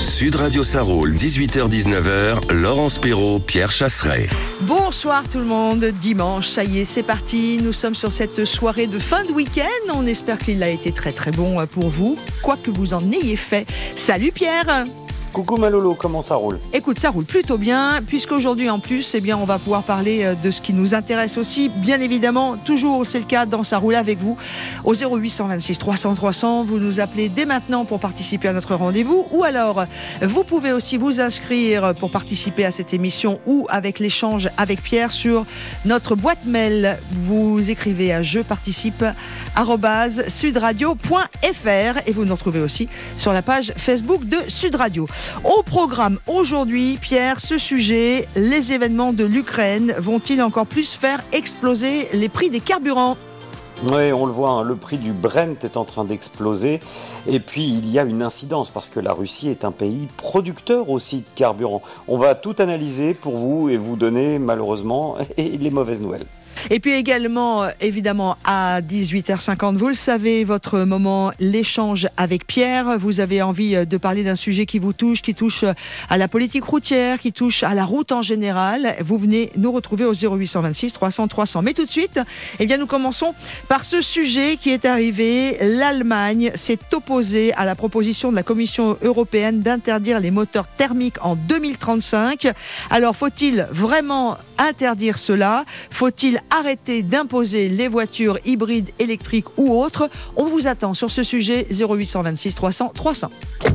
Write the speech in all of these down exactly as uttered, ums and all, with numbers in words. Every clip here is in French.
Sud Radio Sarraul, dix-huit heures dix-neuf heures, Laurence Perrault, Pierre Chasseret. Bonsoir tout le monde, dimanche, ça y est, c'est parti. Nous sommes sur cette soirée de fin de week-end. On espère qu'il a été très très bon pour vous, quoi que vous en ayez fait. Salut Pierre. Coucou Malolo, comment ça roule ? Écoute, ça roule plutôt bien, puisqu'aujourd'hui en plus, eh bien, on va pouvoir parler de ce qui nous intéresse aussi. Bien évidemment, toujours c'est le cas dans Ça roule avec vous. Au zéro huit cent vingt-six trois cents trois cents, vous nous appelez dès maintenant pour participer à notre rendez-vous. Ou alors, vous pouvez aussi vous inscrire pour participer à cette émission ou avec l'échange avec Pierre sur notre boîte mail. Vous écrivez à je participe arobase sudradio point f r et vous nous retrouvez aussi sur la page Facebook de Sud Radio. Au programme aujourd'hui, Pierre, ce sujet, les événements de l'Ukraine vont-ils encore plus faire exploser les prix des carburants ? Oui, on le voit, hein, le prix du Brent est en train d'exploser. Et puis, il y a une incidence parce que la Russie est un pays producteur aussi de carburant. On va tout analyser pour vous et vous donner, malheureusement, les mauvaises nouvelles. Et puis également, évidemment, à dix-huit heures cinquante, vous le savez, votre moment, l'échange avec Pierre. Vous avez envie de parler d'un sujet qui vous touche, qui touche à la politique routière, qui touche à la route en général. Vous venez nous retrouver au zéro huit cent vingt-six trois cents trois cents. Mais tout de suite, eh bien, nous commençons par ce sujet qui est arrivé. L'Allemagne s'est opposée à la proposition de la Commission européenne d'interdire les moteurs thermiques en deux mille trente-cinq. Alors, faut-il vraiment interdire cela ? Faut-il arrêter d'imposer les voitures hybrides, électriques ou autres ? On vous attend sur ce sujet, zéro huit cent vingt-six trois cents trois cents.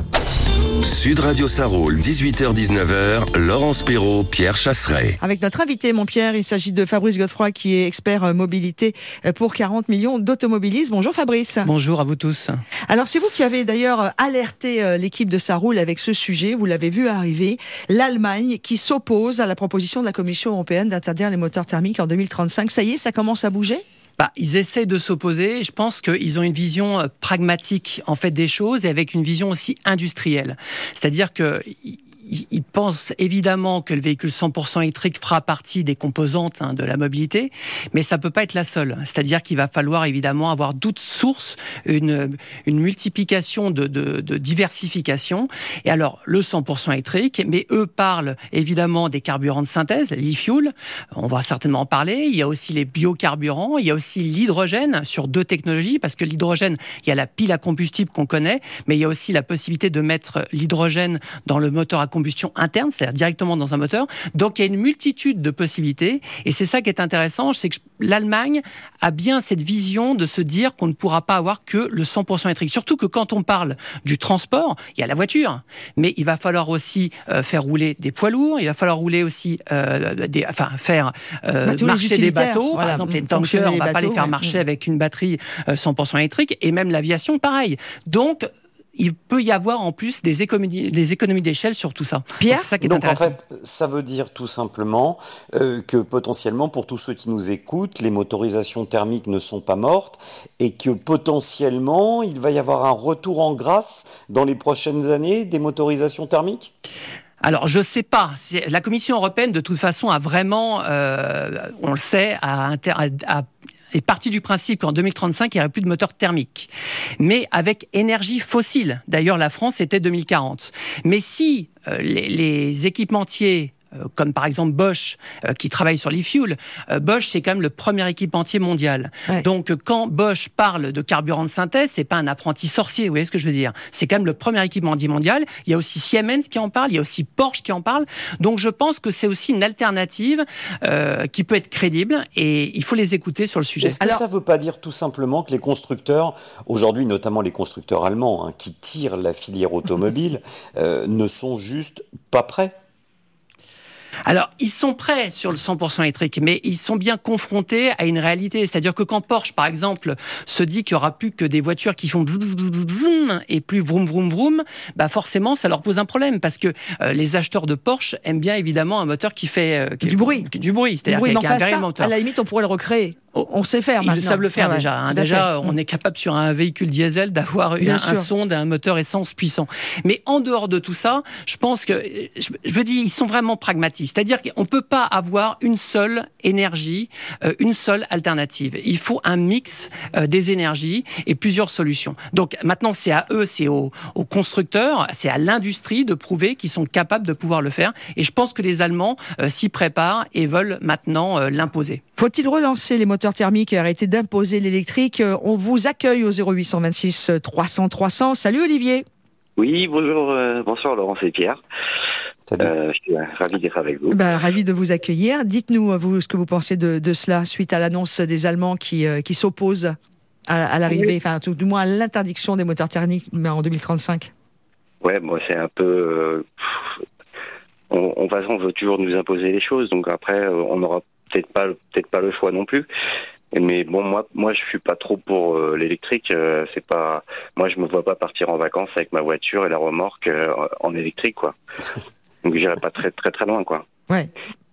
Sud Radio Sarraul, dix-huit heures dix-neuf heures, Laurence Perrault, Pierre Chasseret. Avec notre invité, mon Pierre, il s'agit de Fabrice Godefroy qui est expert mobilité pour quarante millions d'automobilistes. Bonjour Fabrice. Bonjour à vous tous. Alors c'est vous qui avez d'ailleurs alerté l'équipe de Ça roule avec ce sujet, vous l'avez vu arriver, l'Allemagne qui s'oppose à la proposition de la Commission européenne d'interdire les moteurs thermiques en deux mille trente-cinq. Ça y est, ça commence à bouger ? Bah, ils essaient de s'opposer. Je pense qu'ils ont une vision pragmatique en fait des choses et avec une vision aussi industrielle. C'est-à-dire que ils pensent évidemment que le véhicule cent pour cent électrique fera partie des composantes hein, de la mobilité, mais ça ne peut pas être la seule. C'est-à-dire qu'il va falloir évidemment avoir d'autres sources, une, une multiplication de, de, de diversification. Et alors, le cent pour cent électrique, mais eux parlent évidemment des carburants de synthèse, l'e-fuel, on va certainement en parler. Il y a aussi les biocarburants, il y a aussi l'hydrogène sur deux technologies, parce que l'hydrogène, il y a la pile à combustible qu'on connaît, mais il y a aussi la possibilité de mettre l'hydrogène dans le moteur à combustion interne, c'est-à-dire directement dans un moteur. Donc il y a une multitude de possibilités et c'est ça qui est intéressant, c'est que l'Allemagne a bien cette vision de se dire qu'on ne pourra pas avoir que le cent pour cent électrique. Surtout que quand on parle du transport, il y a la voiture, mais il va falloir aussi euh, faire rouler des poids lourds, il va falloir rouler aussi, euh, des, enfin faire euh, bah, marcher des bateaux, voilà, par exemple les tankers, on ne va pas les faire ouais. marcher avec une batterie euh, cent pour cent électrique et même l'aviation pareil. Donc il peut y avoir en plus des économies, des économies d'échelle sur tout ça. Pierre ? Donc, c'est ça qui est Donc en fait, ça veut dire tout simplement euh, que potentiellement, pour tous ceux qui nous écoutent, les motorisations thermiques ne sont pas mortes et que potentiellement, il va y avoir un retour en grâce dans les prochaines années des motorisations thermiques ? Alors, je ne sais pas. La Commission européenne, de toute façon, a vraiment, euh, on le sait, a, inter- a, a est parti du principe qu'en deux mille trente-cinq, il n'y aurait plus de moteur thermique. Mais avec énergie fossile. D'ailleurs, la France était deux mille quarante. Mais si euh, les, les équipementiers comme par exemple Bosch, euh, qui travaille sur l'e-fuel. Euh, Bosch, c'est quand même le premier équipementier mondial. Ouais. Donc, quand Bosch parle de carburant de synthèse, c'est pas un apprenti sorcier, vous voyez ce que je veux dire ? C'est quand même le premier équipementier mondial. Il y a aussi Siemens qui en parle, il y a aussi Porsche qui en parle. Donc, je pense que c'est aussi une alternative euh, qui peut être crédible et il faut les écouter sur le sujet. Est-ce que Alors, ça ne veut pas dire tout simplement que les constructeurs, aujourd'hui notamment les constructeurs allemands, hein, qui tirent la filière automobile, euh, ne sont juste pas prêts ? Alors, ils sont prêts sur le cent pour cent électrique, mais ils sont bien confrontés à une réalité. C'est-à-dire que quand Porsche, par exemple, se dit qu'il n'y aura plus que des voitures qui font bzz, bzz, bzz, bzz, et plus vroom, vroom, vroom, bah forcément, ça leur pose un problème parce que euh, les acheteurs de Porsche aiment bien évidemment un moteur qui fait... Euh, qui, du bruit. Qui, du bruit, c'est-à-dire bruit, qu'il y a un vrai moteur. À la limite, on pourrait le recréer. On sait faire Ils maintenant. savent le faire ah ouais, déjà. Hein. Déjà, fait. on est capable sur un véhicule diesel d'avoir un, un sonde et un moteur essence puissant. Mais en dehors de tout ça, je pense que, je, je veux dire, ils sont vraiment pragmatiques. C'est-à-dire qu'on ne peut pas avoir une seule énergie, euh, une seule alternative. Il faut un mix euh, des énergies et plusieurs solutions. Donc maintenant, c'est à eux, c'est aux, aux constructeurs, c'est à l'industrie de prouver qu'ils sont capables de pouvoir le faire. Et je pense que les Allemands euh, s'y préparent et veulent maintenant euh, l'imposer. Faut-il relancer les moteurs thermiques et arrêter d'imposer l'électrique ? On vous accueille au zéro huit cent vingt-six trois cents trois cents. Salut Olivier. Oui, bonjour, euh, bonsoir Laurence et Pierre. Euh, je suis ravi d'être avec vous. Ben, ravi de vous accueillir. Dites-nous vous ce que vous pensez de, de cela suite à l'annonce des Allemands qui, euh, qui s'opposent à, à l'arrivée, oui. enfin tout du moins à l'interdiction des moteurs thermiques en deux mille trente-cinq. Ouais, moi c'est un peu. Euh, on, on va, on veut toujours nous imposer les choses, donc après on n'aura peut-être pas, peut-être pas le choix non plus. Mais bon, moi, moi, je suis pas trop pour euh, l'électrique. Euh, c'est pas, moi, je me vois pas partir en vacances avec ma voiture et la remorque euh, en électrique, quoi. Donc, j'irai pas très, très, très loin, quoi. Ouais.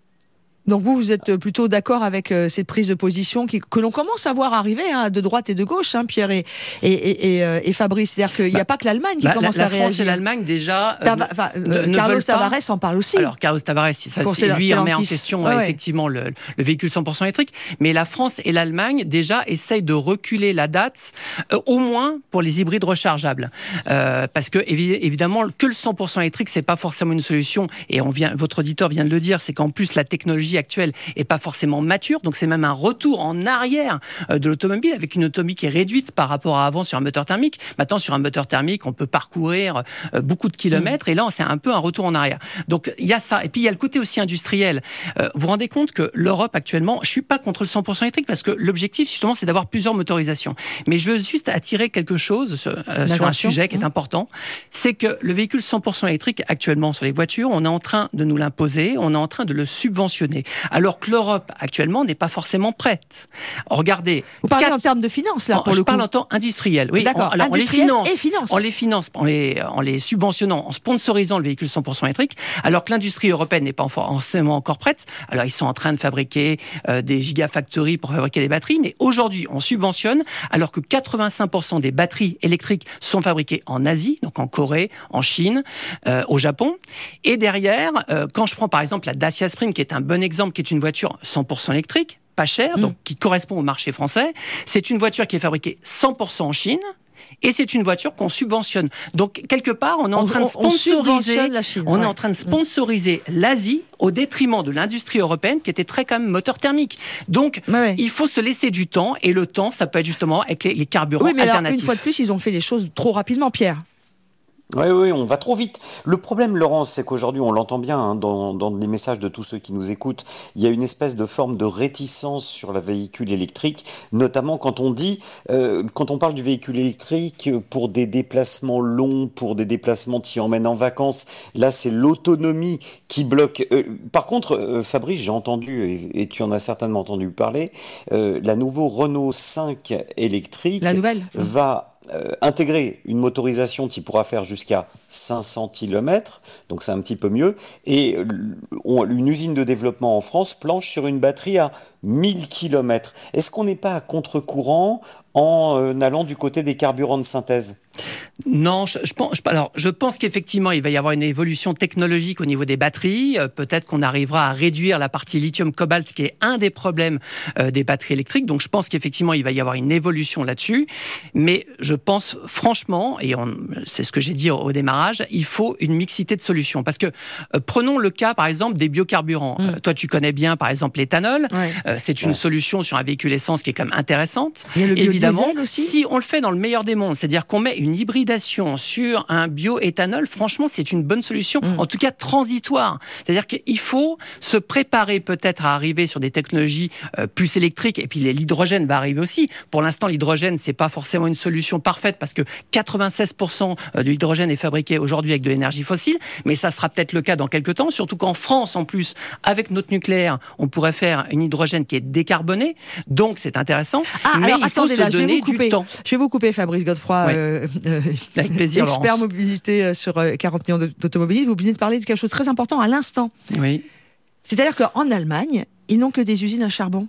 Donc vous, vous êtes plutôt d'accord avec euh, cette prise de position qui, que l'on commence à voir arriver hein, de droite et de gauche, hein, Pierre et, et, et, et, euh, et Fabrice. C'est-à-dire qu'il n'y a bah, pas que l'Allemagne qui bah, commence la, à la réagir. La France et l'Allemagne déjà. Euh, Tava, euh, ne Carlos Tavares en parle aussi. Alors Carlos Tavares, ça, c'est, lui remet en question ah, ouais. effectivement le, le véhicule cent pour cent électrique. Mais la France et l'Allemagne déjà essayent de reculer la date, euh, au moins pour les hybrides rechargeables, euh, parce que évidemment que le cent pour cent électrique c'est pas forcément une solution. Et on vient, votre auditeur vient de le dire, c'est qu'en plus la technologie actuelle est pas forcément mature, donc c'est même un retour en arrière de l'automobile avec une autonomie qui est réduite par rapport à avant sur un moteur thermique. Maintenant, sur un moteur thermique, on peut parcourir beaucoup de kilomètres, mmh. et là, c'est un peu un retour en arrière. Donc, il y a ça. Et puis, il y a le côté aussi industriel. Euh, vous vous rendez compte que l'Europe, actuellement, je suis pas contre le cent pour cent électrique, parce que l'objectif, justement, c'est d'avoir plusieurs motorisations. Mais je veux juste attirer quelque chose sur, euh, sur un sujet qui est mmh. important, c'est que le véhicule cent pour cent électrique, actuellement, sur les voitures, on est en train de nous l'imposer, on est en train de le subventionner. Alors que l'Europe, actuellement, n'est pas forcément prête. Regardez. Vous parlez quatre... en termes de finances, là, pour je le coup. Je parle en temps industriel. Oui, d'accord. On, alors, industriel on les finance, et finance. On les finance en les, en les subventionnant, en sponsorisant le véhicule cent pour cent électrique, alors que l'industrie européenne n'est pas forcément encore prête. Alors, ils sont en train de fabriquer euh, des gigafactories pour fabriquer des batteries, mais aujourd'hui, on subventionne, alors que quatre-vingt-cinq pour cent des batteries électriques sont fabriquées en Asie, donc en Corée, en Chine, euh, au Japon. Et derrière, euh, quand je prends par exemple la Dacia Spring, qui est un bon exemple, qui est une voiture cent pour cent électrique, pas cher, donc qui correspond au marché français. C'est une voiture qui est fabriquée cent pour cent en Chine. Et c'est une voiture qu'on subventionne. Donc quelque part, on est en train de sponsoriser, on, on, la Chine, on ouais. est en train de sponsoriser l'Asie au détriment de l'industrie européenne qui était très quand même moteur thermique. Donc ouais, ouais. il faut se laisser du temps, et le temps, ça peut être justement avec les, les carburants oui, mais alternatifs. Alors, une fois de plus, ils ont fait les choses trop rapidement, Pierre. Oui, oui, on va trop vite. Le problème, Laurence, c'est qu'aujourd'hui, on l'entend bien hein, dans, dans les messages de tous ceux qui nous écoutent, il y a une espèce de forme de réticence sur le véhicule électrique, notamment quand on dit, euh, quand on parle du véhicule électrique pour des déplacements longs, pour des déplacements qui emmènent en vacances, là, c'est l'autonomie qui bloque. Euh, par contre, euh, Fabrice, j'ai entendu, et, et tu en as certainement entendu parler, euh, la nouveau Renault cinq électrique la nouvelle. va... Euh, intégrer une motorisation qui pourra faire jusqu'à cinq cents kilomètres, donc c'est un petit peu mieux, et on, une usine de développement en France planche sur une batterie à mille kilomètres. Est-ce qu'on n'est pas à contre-courant en euh, allant du côté des carburants de synthèse ? Non, je, je pense, je, alors, je pense qu'effectivement, il va y avoir une évolution technologique au niveau des batteries. Euh, peut-être qu'on arrivera à réduire la partie lithium-cobalt, qui est un des problèmes euh, des batteries électriques. Donc, je pense qu'effectivement, il va y avoir une évolution là-dessus. Mais je pense franchement, et on, c'est ce que j'ai dit au, au démarrage, il faut une mixité de solutions. Parce que, euh, prenons le cas, par exemple, des biocarburants. Mmh. Euh, toi, tu connais bien, par exemple, l'éthanol. Ouais. Euh, c'est une ouais. solution sur un véhicule essence qui est quand même intéressante. Il y a le évidemment, aussi. Si on le fait dans le meilleur des mondes, c'est-à-dire qu'on met une hybridation sur un bioéthanol, franchement, c'est une bonne solution, mmh. en tout cas transitoire. C'est-à-dire qu'il faut se préparer peut-être à arriver sur des technologies euh, plus électriques, et puis l'hydrogène va arriver aussi. Pour l'instant, l'hydrogène, c'est pas forcément une solution parfaite, parce que quatre-vingt-seize pour cent de l'hydrogène est fabriqué aujourd'hui avec de l'énergie fossile, mais ça sera peut-être le cas dans quelques temps, surtout qu'en France, en plus, avec notre nucléaire, on pourrait faire une hydrogène qui est décarbonée, donc c'est intéressant, ah, mais alors, il faut attendez, se là, donner du temps. Je vais vous couper, Fabrice Godefroy, ouais. euh, euh, avec plaisir, expert Laurence. mobilité sur quarante millions d'automobilistes. Vous venez de parler de quelque chose de très important à l'instant. Oui. C'est-à-dire qu'en Allemagne, ils n'ont que des usines à charbon.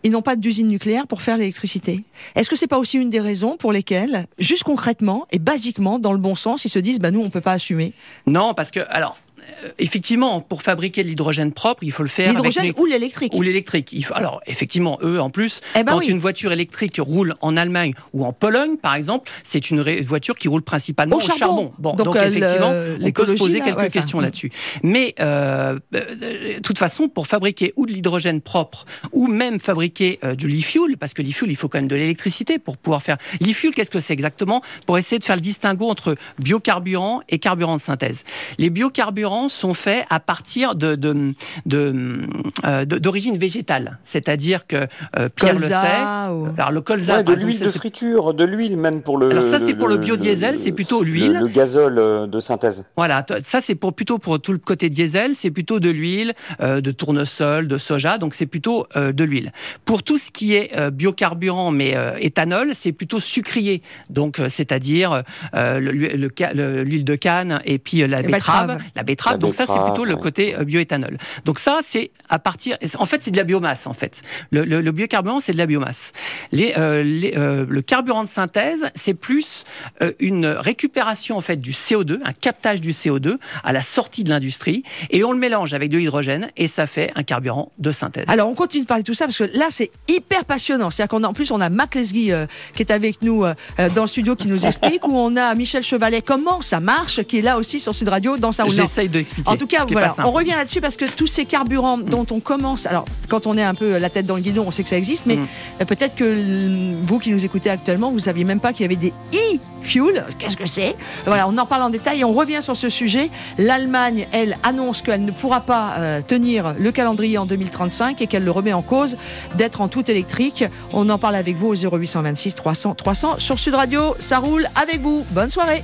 ils n'ont pas d'usine nucléaire pour faire l'électricité. Est-ce que c'est pas aussi une des raisons pour lesquelles, juste concrètement et basiquement, dans le bon sens, ils se disent, bah nous, on peut pas assumer? Non, parce que, alors, effectivement, pour fabriquer de l'hydrogène propre, il faut le faire l'hydrogène avec ou l'électrique. Ou l'électrique. Il faut, alors, effectivement, eux, en plus, eh ben quand oui. une voiture électrique roule en Allemagne ou en Pologne, par exemple, c'est une ré- voiture qui roule principalement au au charbon. charbon. Bon, donc, donc euh, effectivement, le, on peut se poser là, quelques ouais, questions enfin, là-dessus. Mais, euh, de toute façon, pour fabriquer ou de l'hydrogène propre, ou même fabriquer euh, du l'e-fuel, parce que l'e-fuel, il faut quand même de l'électricité pour pouvoir faire... L'e-fuel, qu'est-ce que c'est exactement? Pour essayer de faire le distinguo entre biocarburant et carburant de synthèse. Les biocarburants sont faits à partir de, de, de, euh, de, d'origine végétale. C'est-à-dire que euh, Pierre colza, le sait. Ou... Alors le colza, ouais, de exemple, l'huile ça, de c'est... friture, de l'huile même pour le. Alors ça, c'est le, pour le, le biodiesel, le, c'est plutôt l'huile. Le, le gazole de synthèse. Voilà, ça c'est pour, plutôt pour tout le côté diesel, c'est plutôt de l'huile, euh, de tournesol, de soja, donc c'est plutôt euh, de l'huile. Pour tout ce qui est euh, biocarburant, mais euh, éthanol, c'est plutôt sucrier, donc euh, c'est-à-dire euh, le, le, le, l'huile de canne et puis euh, la betterave, betterave. la betterave. La donc betterave, ça c'est plutôt ouais. le côté euh, bioéthanol. Donc ça c'est à partir, en fait c'est de la biomasse en fait. Le, le, le biocarburant c'est de la biomasse. Les, euh, les, euh, le carburant de synthèse c'est plus euh, une récupération en fait du C O deux, un captage du C O deux à la sortie de l'industrie et on le mélange avec de l'hydrogène et ça fait un carburant de synthèse. Alors on continue de parler de tout ça parce que là c'est hyper passionnant. C'est-à-dire qu'en plus on a Mac Lesguy euh, qui est avec nous euh, dans le studio qui nous explique, ou on a Michel Chevalet comment ça marche qui est là aussi sur Sud Radio dans sa roue. J'essaye de l'expliquer. En tout cas voilà, on revient là-dessus parce que tous ces carburants mmh. dont on commence, alors quand on est un peu la tête dans le guidon on sait que ça existe, mais mmh. peut-être que vous qui nous écoutez actuellement vous ne saviez même pas qu'il y avait des e-fuel. Qu'est-ce que c'est? Voilà, on en parle en détail et on revient sur ce sujet. L'Allemagne, elle, annonce qu'elle ne pourra pas euh, tenir le calendrier en deux mille trente-cinq et qu'elle le remet en cause d'être en tout électrique. On en parle avec vous au zéro huit cent vingt-six trois cents trois cents sur Sud Radio. Ça roule avec vous. Bonne soirée.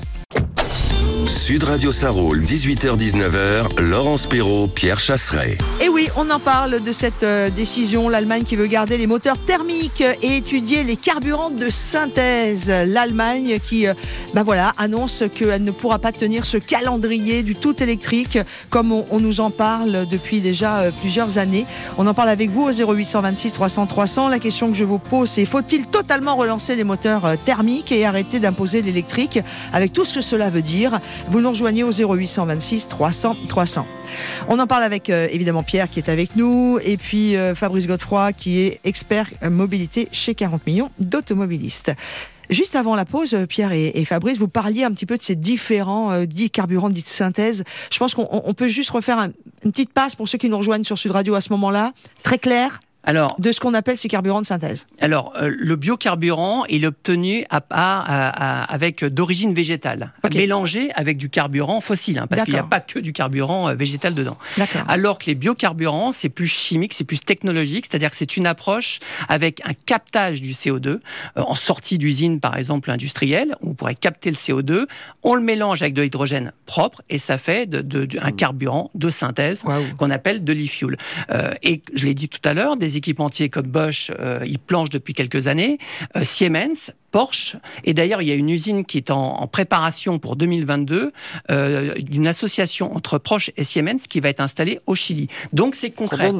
Sud Radio ça roule, dix-huit heures dix-neuf heures, Laurence Perrault, Pierre Chasseret. Et oui, on en parle de cette euh, décision. L'Allemagne qui veut garder les moteurs thermiques et étudier les carburants de synthèse. L'Allemagne qui, euh, ben voilà, annonce qu'elle ne pourra pas tenir ce calendrier du tout électrique comme on, on nous en parle depuis déjà euh, plusieurs années. On en parle avec vous au zéro huit cent vingt-six trois cents trois cents. La question que je vous pose, c'est faut-il totalement relancer les moteurs euh, thermiques et arrêter d'imposer l'électrique avec tout ce que cela veut dire? Vous nous rejoignez au zéro huit cent vingt-six trois cents trois cents. On en parle avec euh, évidemment Pierre qui est avec nous et puis euh, Fabrice Godefroy qui est expert mobilité chez quarante millions d'automobilistes. Juste avant la pause, Pierre et, et Fabrice, vous parliez un petit peu de ces différents euh, dits carburants, dits de synthèse. Je pense qu'on on peut juste refaire un, une petite passe pour ceux qui nous rejoignent sur Sud Radio à ce moment-là, très clair. Alors, de ce qu'on appelle ces carburants de synthèse. Alors, euh, le biocarburant, il est obtenu à, à, à, avec d'origine végétale, okay. mélangé avec du carburant fossile, hein, parce qu'il n'y a pas que du carburant euh, végétal dedans. D'accord. Alors que les biocarburants, c'est plus chimique, c'est plus technologique, c'est-à-dire que c'est une approche avec un captage du C O deux euh, en sortie d'usine, par exemple industrielle, où on pourrait capter le C O deux, on le mélange avec de l'hydrogène propre et ça fait de, de, de, un carburant de synthèse wow. qu'on appelle de l'e-fuel. Euh, et je l'ai dit tout à l'heure, des équipementiers comme Bosch, euh, ils planchent depuis quelques années, euh, Siemens, Porsche, et d'ailleurs il y a une usine qui est en, en préparation pour deux mille vingt-deux, euh, d'une association entre Porsche et Siemens qui va être installée au Chili. Donc c'est concret. Ça donne,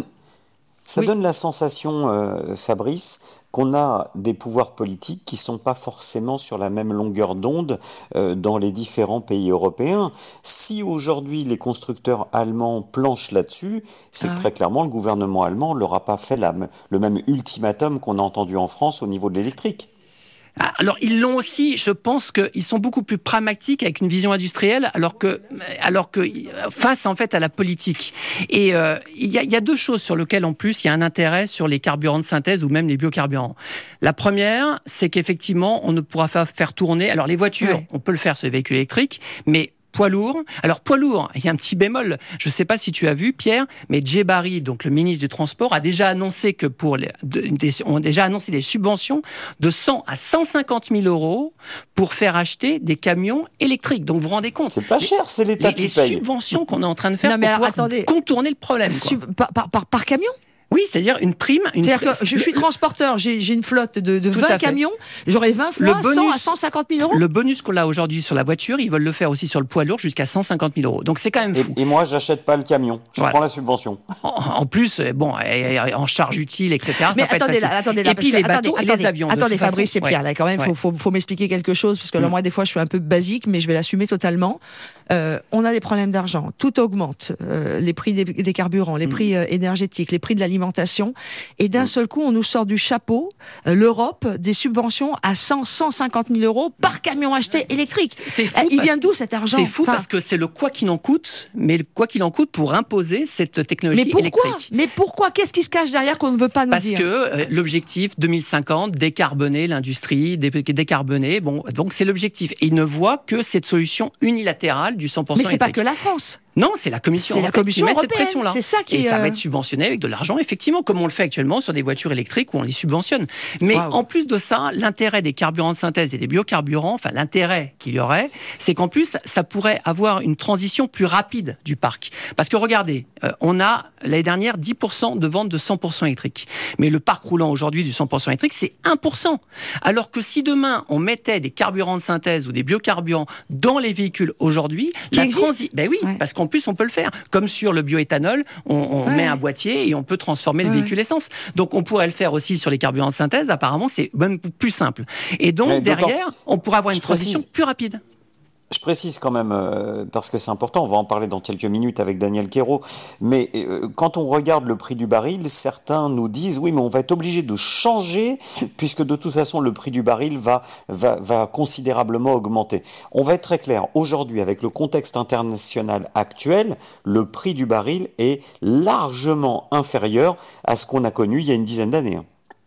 ça oui. donne la sensation, euh, Fabrice, qu'on a des pouvoirs politiques qui ne sont pas forcément sur la même longueur d'onde euh, dans les différents pays européens. Si aujourd'hui les constructeurs allemands planchent là-dessus, c'est ah que très clairement le gouvernement allemand ne leur a pas fait la, le même ultimatum qu'on a entendu en France au niveau de l'électrique. Alors, ils l'ont aussi, je pense qu'ils sont beaucoup plus pragmatiques avec une vision industrielle, alors que, alors que face en fait à la politique. Et euh, il y a, il y a deux choses sur lesquelles, en plus, il y a un intérêt sur les carburants de synthèse ou même les biocarburants. La première, c'est qu'effectivement, on ne pourra pas faire tourner... Alors, les voitures, ouais. on peut le faire sur les véhicules électriques, mais... Poids lourd. Alors, poids lourd, il y a un petit bémol. Je ne sais pas si tu as vu, Pierre, mais Jay Barry, donc le ministre du Transport, a déjà annoncé que pour les, de, des, ont déjà annoncé des subventions de cent à cent cinquante mille euros pour faire acheter des camions électriques. Donc, vous vous rendez compte? C'est pas les, cher, c'est l'État les, qui les paye. Les subventions qu'on est en train de faire non, mais pour alors, pouvoir attendez, contourner le problème. Quoi. Sub, par, par, par, par camion? Oui, c'est-à-dire une prime. Une C'est-à-dire pr- que je suis transporteur, j'ai, j'ai une flotte de, de vingt camions, j'aurai vingt fois bonus, cent à cent cinquante mille euros. Le bonus qu'on a aujourd'hui sur la voiture, ils veulent le faire aussi sur le poids lourd jusqu'à cent cinquante mille euros. Donc c'est quand même fou. Et, et moi, j'achète pas le camion, je Voilà. prends la subvention. En, en plus, bon, en charge utile, et cetera. Mais ça peut être attendez facile. là, attendez là. Et puis que, les attendez, bateaux et attendez, les avions. Attendez, Fabrice et façon, Pierre, ouais. là, quand même, il ouais. faut, faut, faut m'expliquer quelque chose, parce que là, Mm. moi, des fois, je suis un peu basique, mais je vais l'assumer totalement. Euh, on a des problèmes d'argent, tout augmente, euh, les prix des, des carburants, les Mm. prix euh, énergétiques, les prix de l'alimentation, et d'un seul coup, on nous sort du chapeau, euh, l'Europe, des subventions à cent, cent cinquante mille euros par camion acheté électrique. C'est fou Euh, il parce- vient d'où cet argent? C'est fou Enfin, parce que c'est le quoi qu'il en coûte, mais le quoi qu'il en coûte pour imposer cette technologie mais pourquoi? électrique. Mais pourquoi? Qu'est-ce qui se cache derrière qu'on ne veut pas nous Parce dire? que euh, l'objectif deux mille cinquante, décarboner l'industrie, dé- décarboner, bon, donc c'est l'objectif. Et ils ne voient que cette solution unilatérale du cent pour cent Mais c'est pas électrique. que la France. Non, c'est la Commission C'est la européenne Commission qui met cette européenne, pression-là. c'est ça qui Et ça euh, va être subventionné avec de l'argent, effectivement, comme on le fait actuellement sur des voitures électriques où on les subventionne. Mais Wow. en plus de ça, l'intérêt des carburants de synthèse et des biocarburants, enfin l'intérêt qu'il y aurait, c'est qu'en plus, ça pourrait avoir une transition plus rapide du parc. Parce que regardez, euh, on a l'année dernière dix pour cent de ventes de cent pour cent électriques. Mais le parc roulant aujourd'hui du cent pour cent électrique, c'est un pour cent. Alors que si demain, on mettait des carburants de synthèse ou des biocarburants dans les véhicules aujourd'hui, Qui la existe transition... Ben oui, Ouais. parce qu'en plus, on peut le faire. Comme sur le bioéthanol, on, on Ouais. met un boîtier et on peut transformer le Ouais. véhicule essence. Donc on pourrait le faire aussi sur les carburants de synthèse. Apparemment, c'est même plus simple. Et donc Mais d'autant- derrière, on pourrait avoir une je précise- transition plus rapide. Je précise quand même, euh, parce que c'est important, on va en parler dans quelques minutes avec Daniel Quérault, mais euh, quand on regarde le prix du baril, certains nous disent, oui, mais on va être obligé de changer, puisque de toute façon, le prix du baril va, va, va considérablement augmenter. On va être très clair, aujourd'hui, avec le contexte international actuel, le prix du baril est largement inférieur à ce qu'on a connu il y a une dizaine d'années.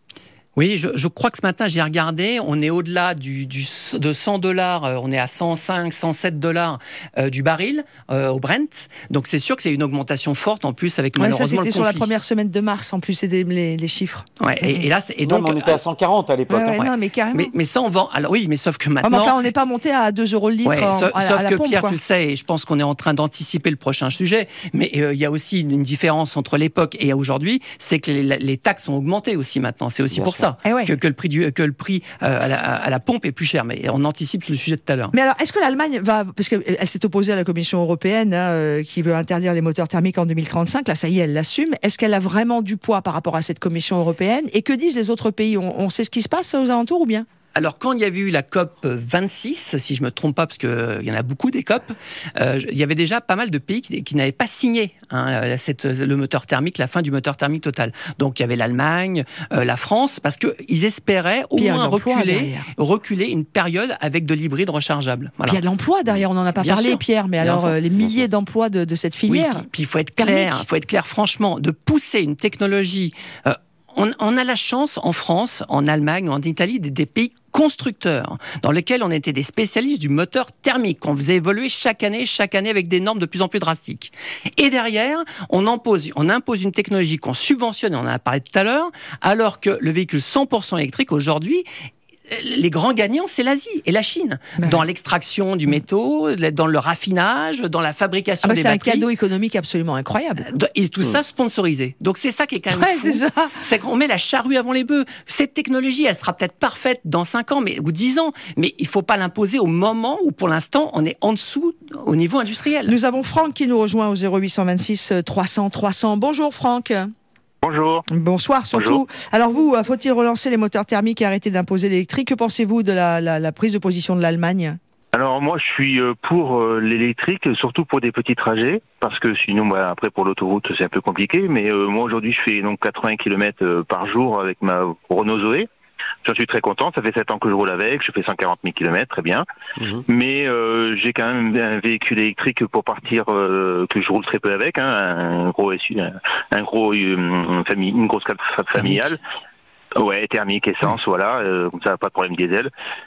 Oui, je, je crois que ce matin, j'ai regardé, on est au-delà du, du, de cent dollars, euh, on est à cent cinq, cent sept dollars euh, du baril euh, au Brent. Donc c'est sûr que c'est une augmentation forte en plus avec Ouais, ça, malheureusement c'était le sur la conflit. première semaine de mars, en plus, c'est des, les, les chiffres. Ouais, et, et là, c'est- et Non, donc, mais on était à cent quarante à l'époque. Ouais, ouais, hein. non, mais carrément. mais, mais ça, on vend. Alors oui, mais sauf que Ah, mais maintenant. enfin, on n'est pas monté à deux euros le litre Ouais, en- sauf, à, la- sauf à la que pompe, Pierre, quoi. tu le sais, et je pense qu'on est en train d'anticiper le prochain sujet, mais euh, il y a aussi une, une différence entre l'époque et aujourd'hui, c'est que les, les taxes ont augmenté aussi maintenant. C'est aussi Bien pour sûr. ça Eh ouais. que, que le prix, du, que le prix euh, à, la, à la pompe est plus cher. Mais on anticipe le sujet de tout à l'heure. Mais alors, est-ce que l'Allemagne va, parce qu'elle s'est opposée à la Commission européenne, hein, euh, qui veut interdire les moteurs thermiques en deux mille trente-cinq, là, ça y est, elle l'assume. Est-ce qu'elle a vraiment du poids par rapport à cette Commission européenne? Et que disent les autres pays? on, on sait ce qui se passe aux alentours ou bien? Alors, quand il y a eu la COP vingt-six, si je ne me trompe pas, parce qu'il y en a beaucoup des COP, euh, il y avait déjà pas mal de pays qui, qui n'avaient pas signé hein, cette, le moteur thermique, la fin du moteur thermique total. Donc, il y avait l'Allemagne, euh, la France, parce qu'ils espéraient au Puis il y a moins un emploi reculer, derrière. reculer une période avec de l'hybride rechargeable. Voilà. Il y a de l'emploi derrière, on n'en a pas Bien parlé, sûr. Pierre, mais Bien alors sûr. euh, les milliers d'emplois de, de cette Oui, filière. puis, puis il faut être thermique. clair, il faut être clair, franchement, de pousser une technologie. euh, on, on a la chance en France, en Allemagne, en Italie, des, des pays constructeurs, dans lesquels on était des spécialistes du moteur thermique, qu'on faisait évoluer chaque année, chaque année avec des normes de plus en plus drastiques. Et derrière, on impose, on impose une technologie qu'on subventionne, on en a parlé tout à l'heure, alors que le véhicule cent pour cent électrique aujourd'hui, les grands gagnants, c'est l'Asie et la Chine, Ben dans oui. l'extraction du métaux, dans le raffinage, dans la fabrication Ah bah, des c'est un batteries. cadeau économique absolument incroyable. Et tout ça sponsorisé. Donc c'est ça qui est quand même Ouais, fou. c'est ça. C'est qu'on met la charrue avant les bœufs. Cette technologie, elle sera peut-être parfaite dans cinq ans mais, ou dix ans, mais il ne faut pas l'imposer au moment où pour l'instant on est en dessous au niveau industriel. Nous avons Franck qui nous rejoint au zéro huit cent vingt-six trois cents trois cents. Bonjour Franck. Bonjour. Bonsoir surtout. Bonjour. Alors vous, euh, faut-il relancer les moteurs thermiques et arrêter d'imposer l'électrique? Que pensez-vous de la, la, la prise de position de l'Allemagne? Alors moi je suis euh, pour euh, l'électrique, surtout pour des petits trajets, parce que sinon bah, après pour l'autoroute c'est un peu compliqué, mais euh, moi aujourd'hui je fais donc quatre-vingts kilomètres euh, par jour avec ma Renault Zoé. J'en suis très content, ça fait sept ans que je roule avec, je fais cent quarante mille kilomètres, très bien. Mhm. Mais euh, j'ai quand même un véhicule électrique pour partir, euh, que je roule très peu avec, hein, un gros S U V, un, un gros, euh, famille, une grosse carte familiale. Ouais, thermique, essence, voilà, euh, comme ça pas de problème diesel.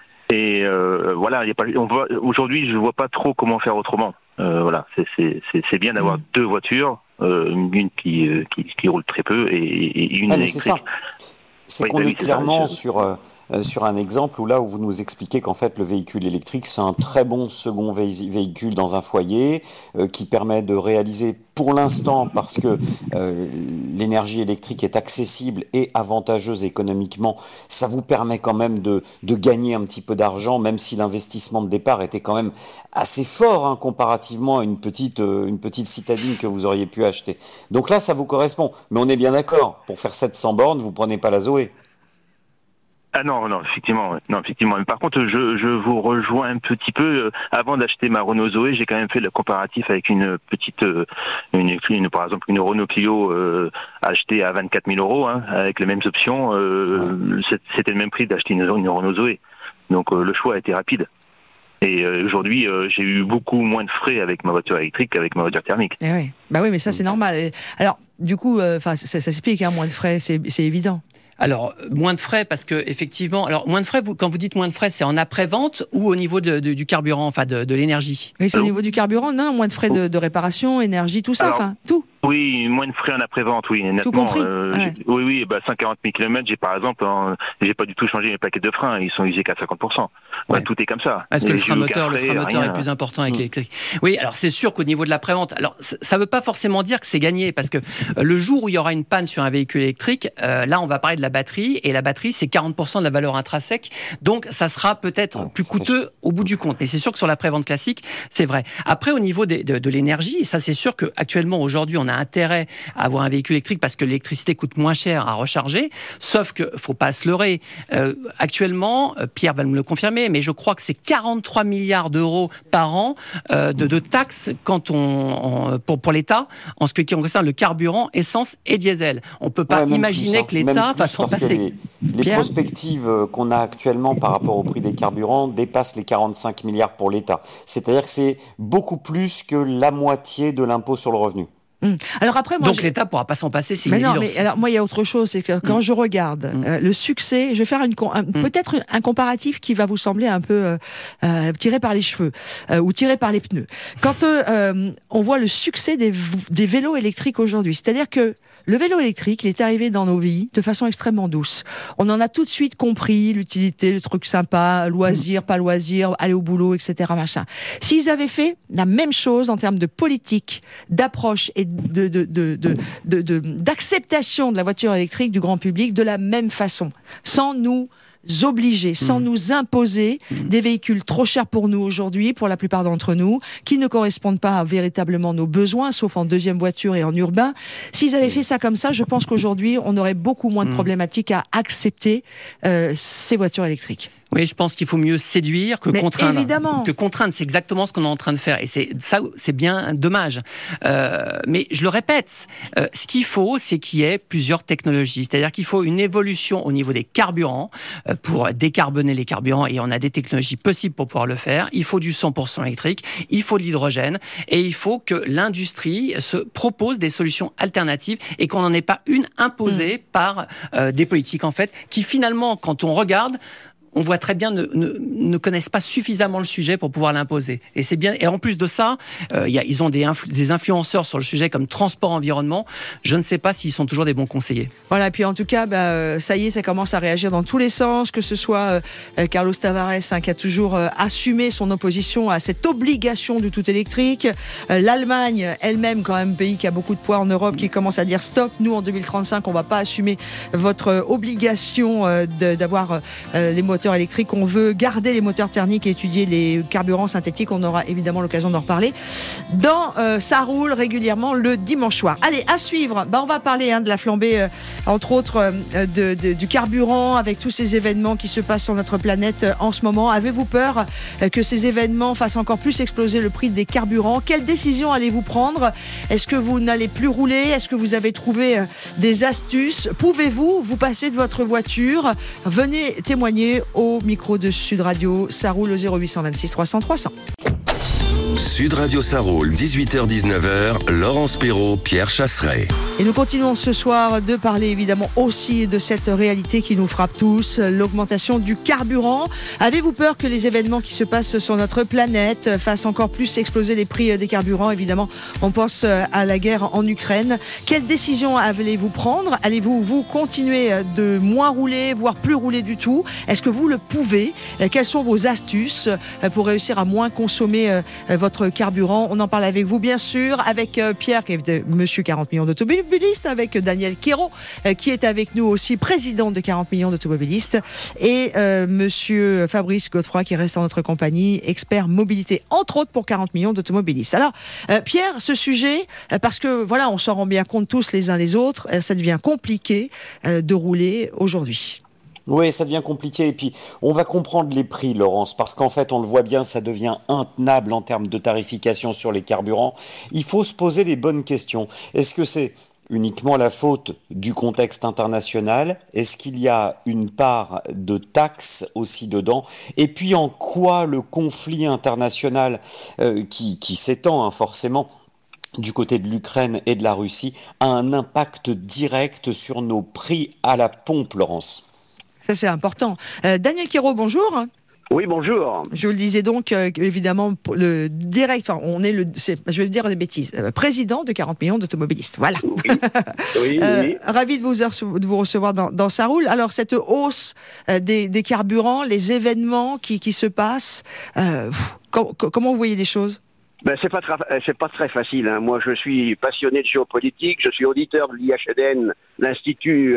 Et euh, voilà, y a pas, on voit, aujourd'hui je vois pas trop comment faire autrement. Euh, voilà, c'est, c'est, c'est, c'est bien d'avoir Mhm. deux voitures, euh, une qui, euh, qui, qui roule très peu et, et une Ah, mais c'est électrique. ça. C'est Oui, qu'on bah oui, est c'est ça, clairement monsieur. sur, euh, euh, sur un exemple où là où vous nous expliquez qu'en fait le véhicule électrique c'est un très bon second vé- véhicule dans un foyer euh, qui permet de réaliser pour l'instant, parce que euh, l'énergie électrique est accessible et avantageuse économiquement, ça vous permet quand même de, de gagner un petit peu d'argent, même si l'investissement de départ était quand même assez fort hein, comparativement à une petite, euh, une petite citadine que vous auriez pu acheter. Donc là, ça vous correspond. Mais on est bien d'accord, pour faire sept cents bornes, vous prenez pas la Zoé. Ah non, non, effectivement, non, effectivement. Mais par contre, je, je vous rejoins un petit peu. Avant d'acheter ma Renault Zoé, j'ai quand même fait le comparatif avec une petite, une, une par exemple, une Renault Clio euh, achetée à vingt-quatre mille euros, hein, avec les mêmes options. Euh, ouais. C'était le même prix d'acheter une, une Renault Zoé. Donc euh, le choix a été rapide. Et euh, aujourd'hui, euh, j'ai eu beaucoup moins de frais avec ma voiture électrique qu'avec ma voiture thermique. Et oui, bah oui, mais ça c'est normal. Alors, du coup, enfin, euh, ça, ça s'explique, hein, moins de frais, c'est, c'est évident. Alors, moins de frais, parce que effectivement, alors moins de frais, vous, quand vous dites moins de frais, c'est en après-vente ou au niveau de, de, du carburant, enfin de, de l'énergie? Oui, c'est au niveau du carburant, non, moins de frais de, de réparation, énergie, tout ça, alors, enfin, tout. Oui, moins de frais en après-vente, oui, nettement. Tout compris. Euh, ouais. Oui, oui, bah, cent quarante mille kilomètres, j'ai par exemple, en, j'ai pas du tout changé mes plaquettes de frein, ils sont usés qu'à cinquante pour cent. Ouais. Bah, tout est comme ça. Est-ce que le frein moteur, le frein moteur est plus important avec mmh. l'électrique? Oui, alors c'est sûr qu'au niveau de l'après-vente, alors ça veut pas forcément dire que c'est gagné, parce que euh, le jour où il y aura une panne sur un véhicule électrique, euh, là on va parler de la batterie, et la batterie c'est quarante pour cent de la valeur intrinsèque, donc ça sera peut-être oh, plus coûteux au bout du compte. Mais c'est sûr que sur l'après-vente classique, c'est vrai. Après, au niveau de, de, de l'énergie, ça c'est sûr qu'actuellement, aujourd'hui, on a intérêt à avoir un véhicule électrique parce que l'électricité coûte moins cher à recharger, sauf que faut pas se leurrer. Euh, actuellement, Pierre va me le confirmer, mais je crois que c'est quarante-trois milliards d'euros par an euh, de, de taxes quand on, on, pour, pour l'État en ce qui concerne le carburant, essence et diesel. On peut pas ouais, imaginer plus, que l'État fasse en passer. Les, les prospectives qu'on a actuellement par rapport au prix des carburants dépassent les quarante-cinq milliards pour l'État. C'est-à-dire que c'est beaucoup plus que la moitié de l'impôt sur le revenu. Mmh. Alors après, moi, donc j'ai... l'État ne pourra pas s'en passer, c'est mais une non, évidence. Mais alors moi, il y a autre chose, c'est que quand mmh. je regarde mmh. euh, le succès, je vais faire une, un, mmh. peut-être un comparatif qui va vous sembler un peu euh, euh, tiré par les cheveux euh, ou tiré par les pneus. Quand euh, on voit le succès des, des vélos électriques aujourd'hui, c'est-à-dire que le vélo électrique, il est arrivé dans nos vies de façon extrêmement douce. On en a tout de suite compris l'utilité, le truc sympa, loisir, pas loisir, aller au boulot, et cetera. Machin. S'ils avaient fait la même chose en termes de politique, d'approche et de, de, de, de, de, de, d'acceptation de la voiture électrique du grand public de la même façon, sans nous obliger, sans mmh. nous imposer mmh. des véhicules trop chers pour nous aujourd'hui, pour la plupart d'entre nous, qui ne correspondent pas à véritablement nos besoins, sauf en deuxième voiture et en urbain. S'ils avaient fait ça comme ça, je pense qu'aujourd'hui, on aurait beaucoup moins de problématiques à accepter euh, ces voitures électriques. Oui, je pense qu'il faut mieux séduire que mais contraindre. Évidemment. Que contraindre, c'est exactement ce qu'on est en train de faire. Et c'est ça, c'est bien dommage. Euh, mais je le répète, euh, ce qu'il faut, c'est qu'il y ait plusieurs technologies. C'est-à-dire qu'il faut une évolution au niveau des carburants euh, pour décarboner les carburants. Et on a des technologies possibles pour pouvoir le faire. Il faut du cent pour cent électrique. Il faut de l'hydrogène. Et il faut que l'industrie se propose des solutions alternatives et qu'on n'en ait pas une imposée mmh. par euh, des politiques, en fait, qui finalement, quand on regarde, on voit très bien, ne, ne, ne connaissent pas suffisamment le sujet pour pouvoir l'imposer. Et c'est bien. Et en plus de ça, euh, y a, ils ont des, influ- des influenceurs sur le sujet comme Transport Environnement. Je ne sais pas s'ils sont toujours des bons conseillers. Voilà, et puis en tout cas, bah, ça y est, ça commence à réagir dans tous les sens, que ce soit euh, Carlos Tavares hein, qui a toujours euh, assumé son opposition à cette obligation du tout électrique. Euh, L'Allemagne elle-même, quand même, pays qui a beaucoup de poids en Europe, qui commence à dire stop, nous en deux mille trente-cinq, on ne va pas assumer votre euh, obligation euh, de, d'avoir euh, des moteurs électriques, on veut garder les moteurs thermiques et étudier les carburants synthétiques. On aura évidemment l'occasion d'en reparler dans euh, Ça roule régulièrement le dimanche soir. Allez, à suivre, bah, on va parler hein, de la flambée euh, entre autres euh, de, de, du carburant avec tous ces événements qui se passent sur notre planète euh, en ce moment. Avez-vous peur euh, que ces événements fassent encore plus exploser le prix des carburants? Quelles décisions allez-vous prendre? Est-ce que vous n'allez plus rouler? Est-ce que vous avez trouvé euh, des astuces? Pouvez-vous vous passer de votre voiture? Venez témoigner au micro de Sud Radio. Ça roule au zéro huit cent vingt-six trois cents trois cents. Sud Radio Ça roule, dix-huit heures dix-neuf heures, Laurence Perrault, Pierre Chasseret. Et nous continuons ce soir de parler évidemment aussi de cette réalité qui nous frappe tous, l'augmentation du carburant. Avez-vous peur que les événements qui se passent sur notre planète fassent encore plus exploser les prix des carburants? Évidemment, on pense à la guerre en Ukraine. Quelles décisions allez-vous prendre? Allez-vous vous continuer de moins rouler, voire plus rouler du tout? Est-ce que vous le pouvez? Quelles sont vos astuces pour réussir à moins consommer votre notre carburant. On en parle avec vous, bien sûr, avec euh, Pierre, qui est de Monsieur quarante millions d'automobilistes, avec Daniel Quérault, euh, qui est avec nous aussi, président de quarante millions d'automobilistes, et euh, Monsieur Fabrice Godefroy, qui reste en notre compagnie, expert mobilité, entre autres pour quarante millions d'automobilistes. Alors, euh, Pierre, ce sujet, euh, parce que voilà, on s'en rend bien compte tous les uns les autres, euh, ça devient compliqué euh, de rouler aujourd'hui. Oui, ça devient compliqué. Et puis, on va comprendre les prix, Laurence, parce qu'en fait, on le voit bien, ça devient intenable en termes de tarification sur les carburants. Il faut se poser les bonnes questions. Est-ce que c'est uniquement la faute du contexte international? Est-ce qu'il y a une part de taxes aussi dedans? Et puis, en quoi le conflit international euh, qui, qui s'étend, hein, forcément, du côté de l'Ukraine et de la Russie, a un impact direct sur nos prix à la pompe, Laurence? Ça, c'est important. Euh, Daniel Quérault, bonjour. Oui, bonjour. Je vous le disais donc, euh, évidemment, le direct, enfin, on est le, c'est, je vais dire des bêtises, euh, président de quarante millions d'automobilistes. Voilà. Oui, oui, euh, oui. Ravi de vous, de vous recevoir dans, dans Ça roule. Alors, cette hausse euh, des, des carburants, les événements qui, qui se passent, euh, pff, com- comment vous voyez les choses? Ben, c'est pas tra- c'est pas très facile, hein. Moi, je suis passionné de géopolitique, je suis auditeur de l'I H E D N, l'Institut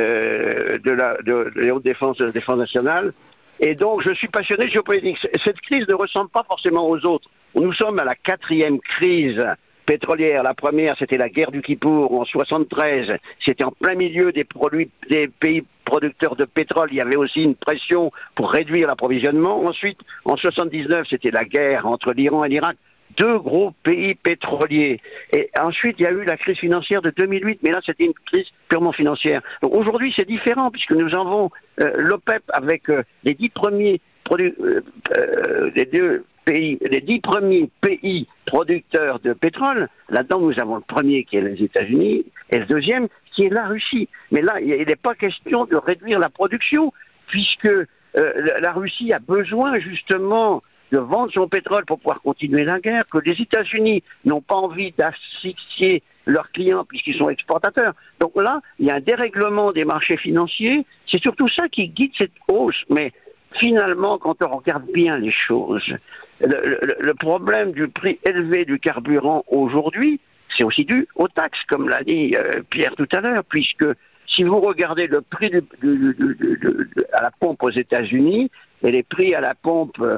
euh, de la de, de haute défense, de défense nationale, et donc je suis passionné de géopolitique. Cette crise ne ressemble pas forcément aux autres. Nous sommes à la quatrième crise pétrolière. La première, c'était la guerre du Kippour en soixante-treize. C'était en plein milieu des produits des pays producteurs de pétrole. Il y avait aussi une pression pour réduire l'approvisionnement. Ensuite, en soixante-dix-neuf, c'était la guerre entre l'Iran et l'Irak. Deux gros pays pétroliers. Et ensuite, il y a eu la crise financière de deux mille huit, mais là, c'était une crise purement financière. Donc aujourd'hui, c'est différent, puisque nous avons euh, l'OPEP avec euh, les dix premiers produ- euh, euh, les deux pays, les dix premiers pays producteurs de pétrole. Là-dedans, nous avons le premier qui est les États-Unis, et le deuxième qui est la Russie. Mais là, il n'est pas question de réduire la production, puisque euh, la Russie a besoin justement de vendre son pétrole pour pouvoir continuer la guerre, que les États-Unis n'ont pas envie d'asphyxier leurs clients puisqu'ils sont exportateurs. Donc là, il y a un dérèglement des marchés financiers. C'est surtout ça qui guide cette hausse. Mais finalement, quand on regarde bien les choses, le, le, le problème du prix élevé du carburant aujourd'hui, c'est aussi dû aux taxes, comme l'a dit euh, Pierre tout à l'heure, puisque si vous regardez le prix du, du, du, du, du, du, à la pompe aux États-Unis et les prix à la pompe euh,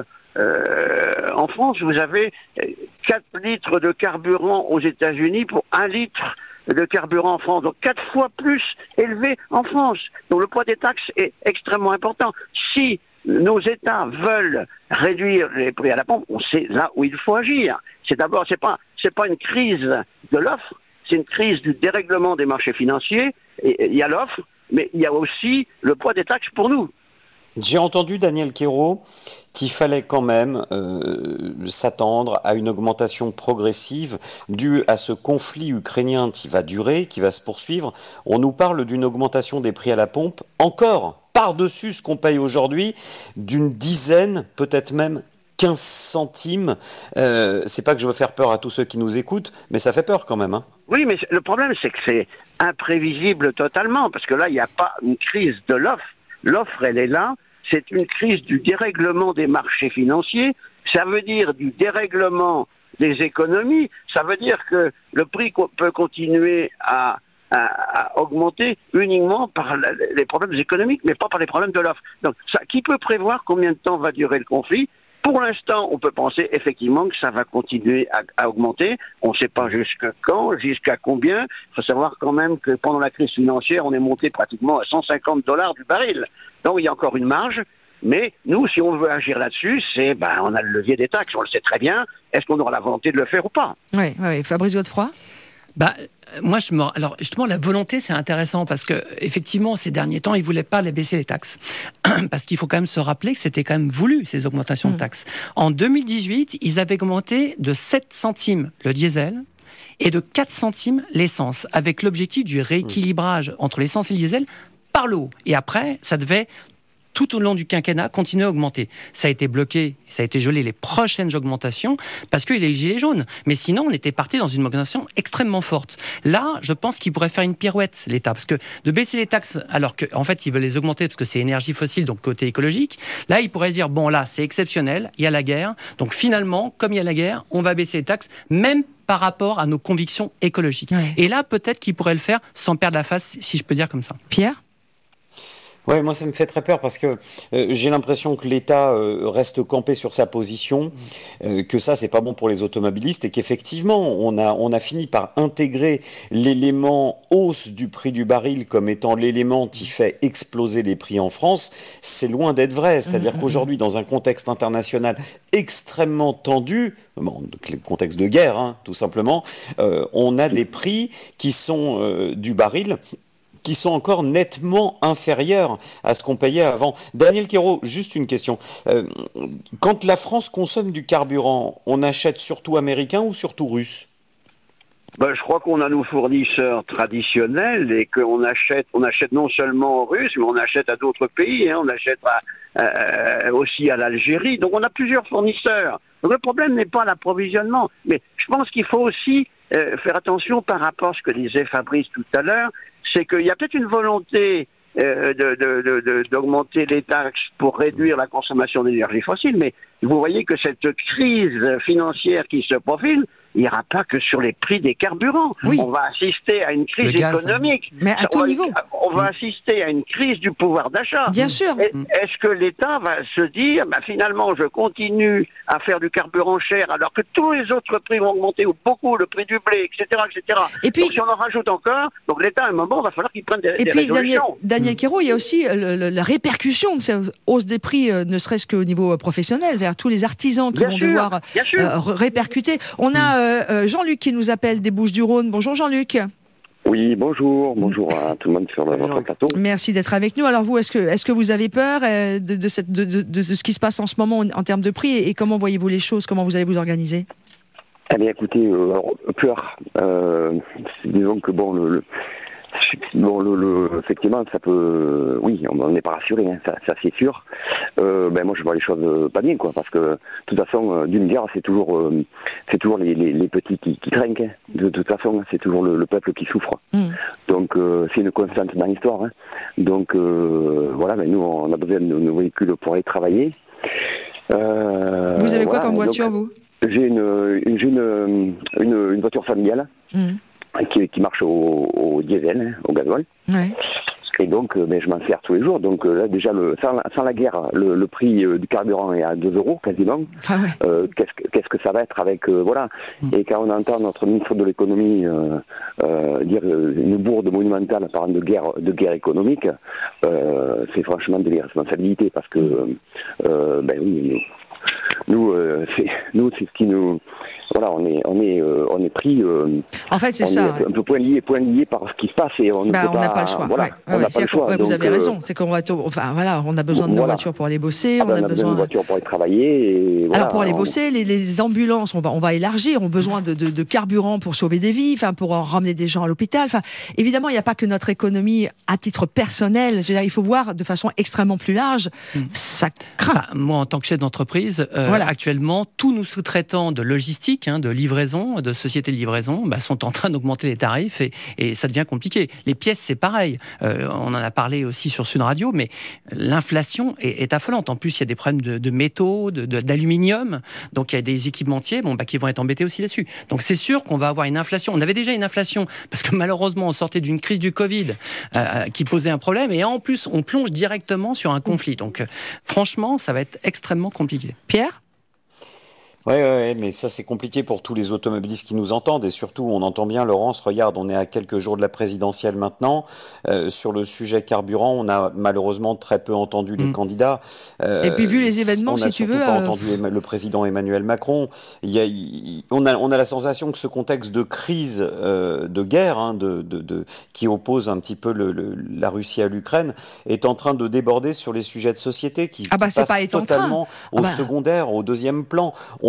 Euh, en France, vous avez quatre litres de carburant aux États-Unis pour un litre de carburant en France. Donc quatre fois plus élevé en France. Donc le poids des taxes est extrêmement important. Si nos États veulent réduire les prix à la pompe, on sait là où il faut agir. C'est d'abord, c'est pas, c'est pas une crise de l'offre, c'est une crise du dérèglement des marchés financiers. Et il y a l'offre, mais il y a aussi le poids des taxes pour nous. J'ai entendu Daniel Quérault qu'il fallait quand même euh, s'attendre à une augmentation progressive due à ce conflit ukrainien qui va durer, qui va se poursuivre. On nous parle d'une augmentation des prix à la pompe, encore par-dessus ce qu'on paye aujourd'hui, d'une dizaine, peut-être même quinze centimes. Euh, c'est pas que je veux faire peur à tous ceux qui nous écoutent, mais ça fait peur quand même, hein. Oui, mais le problème, c'est que c'est imprévisible totalement, parce que là, il n'y a pas une crise de l'offre. L'offre, elle est là. C'est une crise du dérèglement des marchés financiers. Ça veut dire du dérèglement des économies. Ça veut dire que le prix peut continuer à, à, à augmenter uniquement par la, les problèmes économiques, mais pas par les problèmes de l'offre. Donc, ça, qui peut prévoir combien de temps va durer le conflit ? Pour l'instant, on peut penser effectivement que ça va continuer à, à augmenter. On ne sait pas jusqu'à quand, jusqu'à combien. Il faut savoir quand même que pendant la crise financière, on est monté pratiquement à cent cinquante dollars du baril. Donc il y a encore une marge. Mais nous, si on veut agir là-dessus, c'est, ben, on a le levier des taxes, on le sait très bien. Est-ce qu'on aura la volonté de le faire ou pas ? Oui, oui. Fabrice Godefroy ? Bah, moi, je me... Alors, justement, la volonté, c'est intéressant parce que, effectivement, ces derniers temps, ils ne voulaient pas les baisser les taxes. Parce qu'il faut quand même se rappeler que c'était quand même voulu, ces augmentations mmh. de taxes. En deux mille dix-huit, ils avaient augmenté de sept centimes le diesel et de quatre centimes l'essence, avec l'objectif du rééquilibrage mmh. entre l'essence et le diesel par le haut. Et après, ça devait tout au long du quinquennat, continuer à augmenter. Ça a été bloqué, ça a été gelé les prochaines augmentations parce qu'il y a les gilets jaunes. Mais sinon, on était parti dans une augmentation extrêmement forte. Là, je pense qu'il pourrait faire une pirouette, l'État, parce que de baisser les taxes, alors qu'en fait, ils veulent les augmenter parce que c'est énergie fossile, donc côté écologique. Là, il pourrait se dire, bon, là, c'est exceptionnel, il y a la guerre. Donc finalement, comme il y a la guerre, on va baisser les taxes, même par rapport à nos convictions écologiques. Ouais. Et là, peut-être qu'il pourrait le faire sans perdre la face, si je peux dire comme ça. Pierre ? Ouais, moi ça me fait très peur parce que euh, j'ai l'impression que l'État euh, reste campé sur sa position, euh, que ça c'est pas bon pour les automobilistes et qu'effectivement on a on a fini par intégrer l'élément hausse du prix du baril comme étant l'élément qui fait exploser les prix en France. C'est loin d'être vrai, c'est-à-dire mmh, qu'aujourd'hui dans un contexte international extrêmement tendu, bon, le contexte de guerre hein, tout simplement, euh, on a des prix qui sont euh, du baril qui sont encore nettement inférieurs à ce qu'on payait avant. Daniel Quérault, juste une question. Euh, quand la France consomme du carburant, on achète surtout américain ou surtout russe ? Ben, je crois qu'on a nos fournisseurs traditionnels et qu'on achète, on achète non seulement aux Russes, mais on achète à d'autres pays. Hein, on achète à, euh, aussi à l'Algérie. Donc on a plusieurs fournisseurs. Donc le problème n'est pas l'approvisionnement, mais je pense qu'il faut aussi euh, faire attention par rapport à ce que disait Fabrice tout à l'heure. C'est qu'il y a peut-être une volonté euh, de, de, de, de, d'augmenter les taxes pour réduire la consommation d'énergie fossile, mais vous voyez que cette crise financière qui se profile, il n'y aura pas que sur les prix des carburants. Oui. On va assister à une crise gaz, économique. Mais à tout on va, niveau. On va assister à une crise du pouvoir d'achat. Bien sûr. Est-ce que l'État va se dire, bah, finalement, je continue à faire du carburant cher alors que tous les autres prix vont augmenter, ou beaucoup, le prix du blé, et cetera, et cetera. Et puis, donc si on en rajoute encore, donc l'État, à un moment, va falloir qu'il prenne des, et des puis, résolutions. Daniel, Daniel Quérault, il y a aussi le, le, la répercussion de cette hausse des prix, euh, ne serait-ce qu'au niveau professionnel, vers tous les artisans qui bien vont sûr, devoir euh, répercuter. On a euh, Jean-Luc qui nous appelle des Bouches-du-Rhône. Bonjour Jean-Luc. Oui, bonjour, bonjour à tout le monde sur Salut votre Jean-Luc. plateau. Merci d'être avec nous. Alors vous, est-ce que, est-ce que vous avez peur euh, de, de, cette, de, de, de ce qui se passe en ce moment en, en termes de prix et, et comment voyez-vous les choses, comment vous allez vous organiser ? Eh bien écoutez, euh, alors, peur, euh, disons que bon, le, le Bon, le, le, effectivement, ça peut, oui, on n'est pas rassuré, hein, ça, ça c'est sûr. Euh, ben moi, je vois les choses pas bien, quoi, parce que de toute façon, d'une guerre, c'est toujours, euh, c'est toujours les, les, les petits qui, qui trinquent. Hein. De, de toute façon, c'est toujours le, le peuple qui souffre. Mmh. Donc, euh, c'est une constante dans l'histoire. Hein. Donc, euh, voilà, ben nous, on a besoin de nos véhicules pour aller travailler. Euh, vous avez quoi voilà, comme voiture, donc, vous ? J'ai une, une, une, une, une voiture familiale. Mmh. Qui, qui marche au, au diesel, hein, au gasoil. Ouais. Et donc, euh, ben, je m'en sers tous les jours. Donc euh, là, déjà, le, sans, la, sans la guerre, le, le prix euh, du carburant est à deux euros quasiment. Ah ouais. euh, qu'est-ce, que, qu'est-ce que ça va être avec... Euh, voilà. Mm. Et quand on entend notre ministre de l'économie euh, euh, dire une bourde monumentale parlant de guerre, de guerre économique, euh, c'est franchement de l'irresponsabilité parce que, euh, ben oui, nous, euh, c'est, nous, c'est ce qui nous... Voilà, on est, on est, euh, on est pris. Euh, en fait, c'est on ça. Est un peu point lié, point lié par ce qui se passe et on ne bah, peut on pas. n'a pas le choix. Voilà, ouais, on n'a ouais, pas le choix. Ouais, donc, vous avez euh, raison. C'est qu'on va, enfin voilà, on a besoin de nos voilà. voitures pour aller bosser. Ah ben, on, a on a besoin de voitures pour aller travailler. Et voilà, alors pour aller on... bosser, les, les ambulances, on va, on va élargir. On a besoin de, de, de carburant pour sauver des vies, enfin pour ramener des gens à l'hôpital. Enfin, évidemment, il n'y a pas que notre économie à titre personnel. Je veux dire, il faut voir de façon extrêmement plus large. Mmh. Ça craint. Bah, moi, en tant que chef d'entreprise, euh, voilà. actuellement, tous nos sous-traitants de logistique, hein, de livraison, de sociétés de livraison, bah, sont en train d'augmenter les tarifs et, et ça devient compliqué. Les pièces, c'est pareil. Euh, on en a parlé aussi sur Sud Radio, mais l'inflation est, est affolante. En plus, il y a des problèmes de, de métaux, de, de, d'aluminium. Donc, il y a des équipementiers bon, bah, qui vont être embêtés aussi là-dessus. Donc, c'est sûr qu'on va avoir une inflation. On avait déjà une inflation parce que malheureusement, on sortait d'une crise du Covid euh, qui posait un problème et en plus, on plonge directement sur un conflit. Donc, euh, franchement, ça va être extrêmement compliqué. Pierre ? Oui, ouais, ouais, mais ça c'est compliqué pour tous les automobilistes qui nous entendent et surtout on entend bien Laurence, regarde, on est à quelques jours de la présidentielle maintenant, euh, sur le sujet carburant, on a malheureusement très peu entendu les mmh. candidats. Euh, et puis vu les événements, si tu veux... On n'a surtout pas euh... entendu le président Emmanuel Macron. Il y a, il, on, a, on a la sensation que ce contexte de crise, euh, de guerre, hein, de, de, de, qui oppose un petit peu le, le, la Russie à l'Ukraine, est en train de déborder sur les sujets de société qui, ah bah, qui passent totalement ah au bah. secondaire, au deuxième plan. On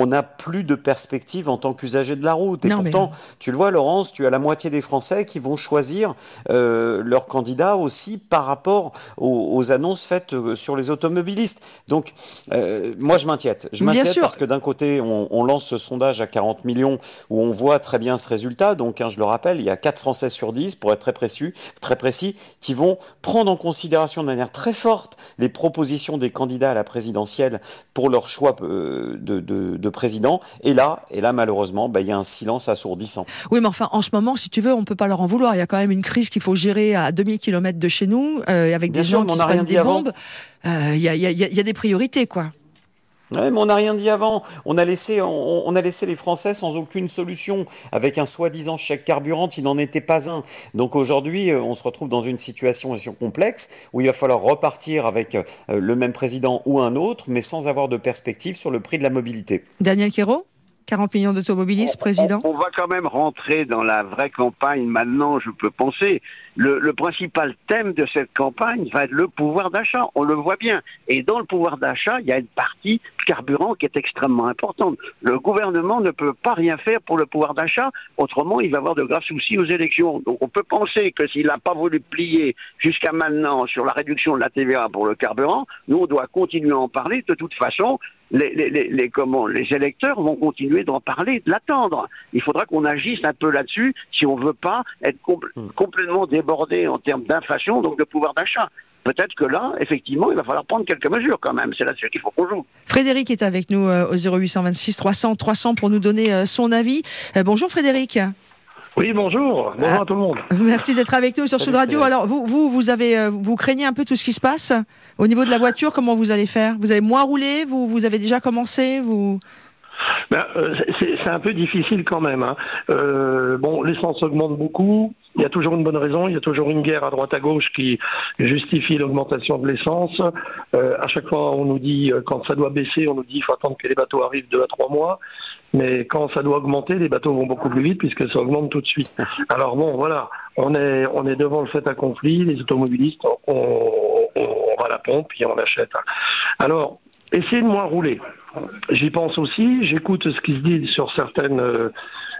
on n'a plus de perspective en tant qu'usager de la route. Et non, pourtant, mais... tu le vois, Laurence, tu as la moitié des Français qui vont choisir euh, leur candidat aussi par rapport aux, aux annonces faites sur les automobilistes. Donc, euh, moi, je m'inquiète. Je m'inquiète parce que d'un côté, on, on lance ce sondage à quarante millions où on voit très bien ce résultat. Donc, hein, je le rappelle, il y a quatre Français sur dix, pour être très précis, très précis, qui vont prendre en considération de manière très forte les propositions des candidats à la présidentielle pour leur choix euh, de, de, de président. Et là, et là malheureusement, bah, il y a un silence assourdissant. Oui, mais enfin, en ce moment, si tu veux, on ne peut pas leur en vouloir. Il y a quand même une crise qu'il faut gérer à deux mille kilomètres de chez nous, euh, avec bien des sûr, gens qui se prennent des bombes. Il euh, y, y, y, y a des priorités, quoi. Ouais, mais on n'a rien dit avant. On a laissé, on, on a laissé les Français sans aucune solution, avec un soi-disant chèque carburant qui n'en était pas un. Donc aujourd'hui, on se retrouve dans une situation complexe où il va falloir repartir avec le même président ou un autre, mais sans avoir de perspective sur le prix de la mobilité. Daniel Quérault ? quarante millions d'automobilistes, président. On, on va quand même rentrer dans la vraie campagne maintenant, je peux penser. Le, le principal thème de cette campagne va être le pouvoir d'achat, on le voit bien. Et dans le pouvoir d'achat, il y a une partie carburant qui est extrêmement importante. Le gouvernement ne peut pas rien faire pour le pouvoir d'achat, autrement il va avoir de graves soucis aux élections. Donc on peut penser que s'il n'a pas voulu plier jusqu'à maintenant sur la réduction de la T V A pour le carburant, nous on doit continuer à en parler. De toute façon, les, les, les, les, comment, les électeurs vont continuer d'en parler, de l'attendre. Il faudra qu'on agisse un peu là-dessus si on ne veut pas être compl- complètement débordé en termes d'inflation, donc de pouvoir d'achat. Peut-être que là, effectivement, il va falloir prendre quelques mesures quand même. C'est là-dessus qu'il faut qu'on joue. Frédéric est avec nous euh, au zéro huit cent vingt-six trois cents trois cents pour nous donner euh, son avis. Euh, bonjour Frédéric. Oui, bonjour. Bonjour ah, à tout le monde. Merci d'être avec nous sur Sud Radio. Alors, vous, vous, vous, avez, euh, vous craignez un peu tout ce qui se passe au niveau de la voiture. Comment vous allez faire ? Vous allez moins rouler ? Vous, vous avez déjà commencé ? Vous... Ben, euh, c'est, c'est un peu difficile quand même. Hein. Euh, bon, l'essence augmente beaucoup. Il y a toujours une bonne raison. Il y a toujours une guerre à droite à gauche qui justifie l'augmentation de l'essence. Euh, à chaque fois, on nous dit euh, quand ça doit baisser, on nous dit il faut attendre que les bateaux arrivent deux à trois mois. Mais quand ça doit augmenter, les bateaux vont beaucoup plus vite puisque ça augmente tout de suite. Alors bon, voilà, on est on est devant le fait accompli. Les automobilistes, on, on, on va à la pompe et on achète. Alors, essayez de moins rouler. J'y pense aussi. J'écoute ce qui se dit sur certaines euh,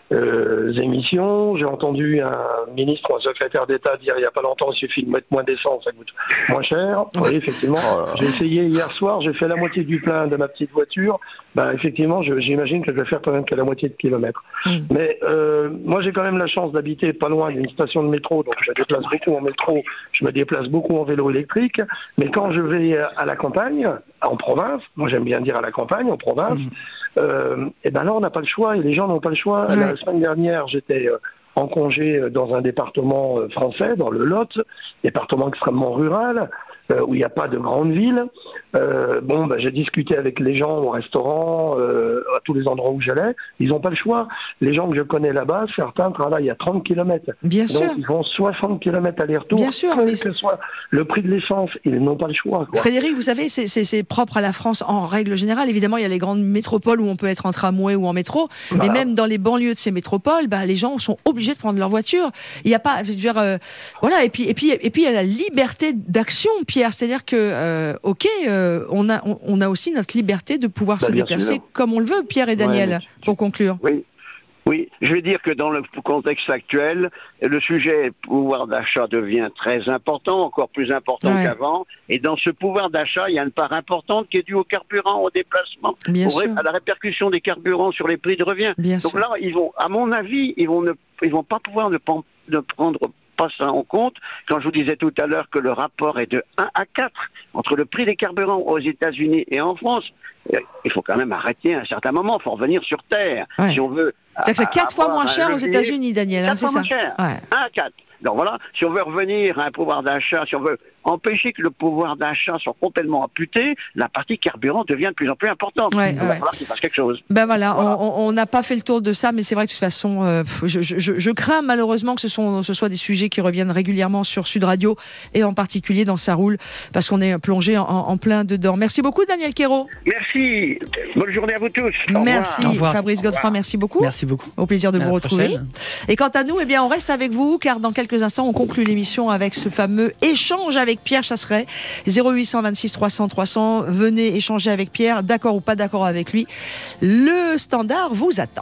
euh, émissions. J'ai entendu un ministre ou un secrétaire d'État dire il n'y a pas longtemps il suffit de mettre moins d'essence, ça coûte moins cher. Oui, effectivement. J'ai essayé hier soir, j'ai fait la moitié du plein de ma petite voiture. Ben, effectivement, je, j'imagine que je vais faire quand même que la moitié de kilomètres. Mmh. Mais euh, moi, j'ai quand même la chance d'habiter pas loin d'une station de métro, donc je me déplace beaucoup en métro, je me déplace beaucoup en vélo électrique. Mais quand je vais à la campagne, en province, moi j'aime bien dire à la campagne, en province, mmh. euh, et ben là, on n'a pas le choix et les gens n'ont pas le choix. Mmh. La semaine dernière, j'étais euh, en congé dans un département euh, français, dans le Lot, département extrêmement rural. Euh, où il n'y a pas de grande ville. Euh, bon, bah, j'ai discuté avec les gens au restaurant, euh, à tous les endroits où j'allais. Ils n'ont pas le choix. Les gens que je connais là-bas, certains travaillent à trente kilomètres. Bien Donc, sûr. ils font soixante kilomètres aller-retour. Bien sûr. Quel mais que soit le prix de l'essence, ils n'ont pas le choix. Quoi. Frédéric, vous savez, c'est, c'est, c'est propre à la France en règle générale. Évidemment, il y a les grandes métropoles où on peut être en tramway ou en métro. Voilà. Mais même dans les banlieues de ces métropoles, bah, les gens sont obligés de prendre leur voiture. Il n'y a pas, je veux dire, euh, voilà. Et puis, et puis, et puis, il y a la liberté d'action, Pierre. C'est-à-dire que Euh, ok, euh, on, a, on, on a aussi notre liberté de pouvoir bah, se déplacer sûr. Comme on le veut, Pierre et Daniel, ouais, tu, tu... pour conclure. Oui. Oui, je vais dire que dans le contexte actuel, le sujet pouvoir d'achat devient très important, encore plus important ouais. qu'avant. Et dans ce pouvoir d'achat, il y a une part importante qui est due au carburant, au déplacement, au ré- à la répercussion des carburants sur les prix de revient. Bien Donc sûr. Là, ils vont, à mon avis, ils vont ne, ils vont pas pouvoir ne, ne prendre pas ça en compte. Quand je vous disais tout à l'heure que le rapport est de un à quatre entre le prix des carburants aux États-Unis et en France, il faut quand même arrêter à un certain moment. Il faut revenir sur Terre. Ouais. Si on veut. C'est que c'est quatre fois moins cher aux États-Unis, Daniel. Quatre hein, fois c'est moins ça. cher. Ouais. un à quatre. Donc voilà, si on veut revenir à un pouvoir d'achat, si on veut empêcher que le pouvoir d'achat soit complètement amputé, la partie carburant devient de plus en plus importante. Ouais, Il ouais. va falloir qu'il fasse quelque chose. Ben voilà, voilà. on n'a pas fait le tour de ça, mais c'est vrai que de toute façon, euh, je, je, je crains malheureusement que ce, sont, ce soit des sujets qui reviennent régulièrement sur Sud Radio, et en particulier dans Ça roule, parce qu'on est plongé en, en plein dedans. Merci beaucoup, Daniel Quérault. Merci. Bonne journée à vous tous. Au merci, Au revoir. Fabrice Godefroy, merci beaucoup. Merci beaucoup. Au plaisir de à vous retrouver. Prochaine. Et quant à nous, eh bien, on reste avec vous, car dans quelques quelques instants, on conclut l'émission avec ce fameux échange avec Pierre Chasseret. zéro huit cent vingt-six trois cents trois cents. Venez échanger avec Pierre, d'accord ou pas d'accord avec lui. Le standard vous attend.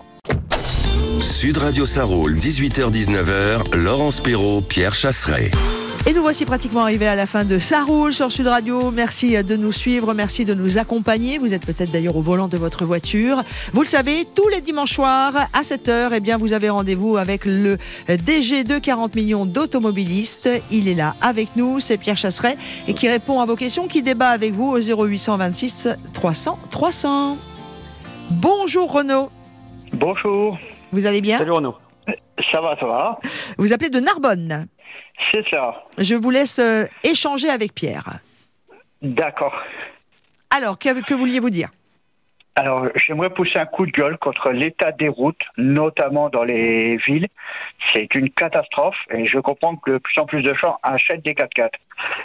Sud Radio Sarroul, dix-huit heures dix-neuf heures, Laurence Perrault, Pierre Chasseret. Et nous voici pratiquement arrivés à la fin de Ça roule sur Sud Radio. Merci de nous suivre, merci de nous accompagner. Vous êtes peut-être d'ailleurs au volant de votre voiture. Vous le savez, tous les dimanches soirs à sept heures, eh bien, vous avez rendez-vous avec le D G de quarante millions d'automobilistes. Il est là avec nous, c'est Pierre Chasseret, et qui répond à vos questions, qui débat avec vous au zéro huit cent vingt-six trois cents trois cents. Bonjour Renaud. Bonjour. Vous allez bien ? Salut Renaud. Ça va, ça va. Vous appelez de Narbonne. C'est ça. Je vous laisse euh, échanger avec Pierre. D'accord. Alors, que, que vouliez-vous dire ? Alors, j'aimerais pousser un coup de gueule contre l'état des routes, notamment dans les villes. C'est une catastrophe et je comprends que de plus en plus de gens achètent des quatre-quatre.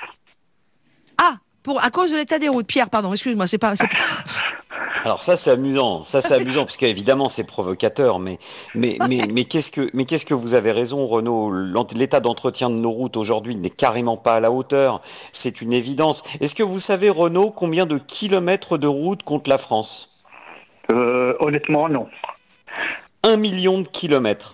Ah, pour, à cause de l'état des routes. Pierre, pardon, excuse-moi, c'est pas... C'est... Alors ça c'est amusant, ça c'est amusant parce qu'évidemment c'est provocateur, mais mais mais mais qu'est-ce que mais qu'est-ce que vous avez raison Renaud, l'état d'entretien de nos routes aujourd'hui n'est carrément pas à la hauteur, c'est une évidence. Est-ce que vous savez Renaud combien de kilomètres de route compte la France ? Euh, honnêtement non. Un million de kilomètres.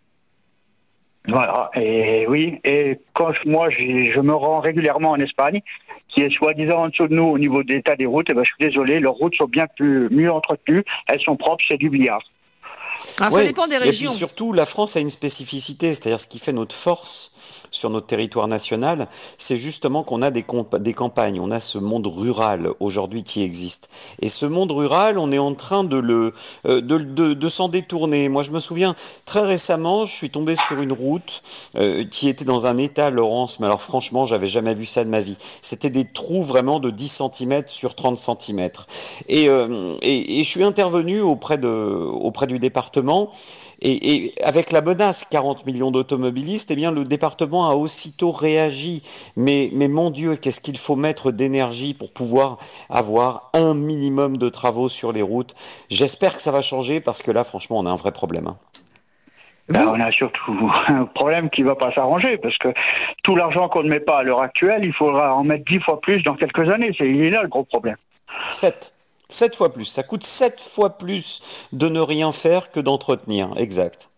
Voilà, et oui, et quand je, moi je, je me rends régulièrement en Espagne, qui est soi-disant en dessous de nous au niveau de l'état des routes, et ben je suis désolé, leurs routes sont bien plus mieux entretenues, elles sont propres, c'est du billard. Alors ouais, ça dépend des régions. Et puis surtout, la France a une spécificité, c'est-à-dire ce qui fait notre force sur notre territoire national, c'est justement qu'on a des, comp- des campagnes, on a ce monde rural aujourd'hui qui existe. Et ce monde rural, on est en train de le, euh, de, de, de s'en détourner. Moi, je me souviens très récemment, je suis tombé sur une route euh, qui était dans un état, Laurence, mais alors franchement, j'avais jamais vu ça de ma vie. C'était des trous vraiment de dix centimètres sur trente centimètres. Et, euh, et, et je suis intervenu auprès de, auprès du département. Et, et avec la menace quarante millions d'automobilistes, eh bien le département a aussitôt réagi. Mais, mais mon Dieu, qu'est-ce qu'il faut mettre d'énergie pour pouvoir avoir un minimum de travaux sur les routes. J'espère que ça va changer parce que là, franchement, on a un vrai problème. Ben, on a surtout un problème qui ne va pas s'arranger parce que tout l'argent qu'on ne met pas à l'heure actuelle, il faudra en mettre dix fois plus dans quelques années. C'est, il est là le gros problème. Sept. Sept fois plus. Ça coûte sept fois plus de ne rien faire que d'entretenir. Exact.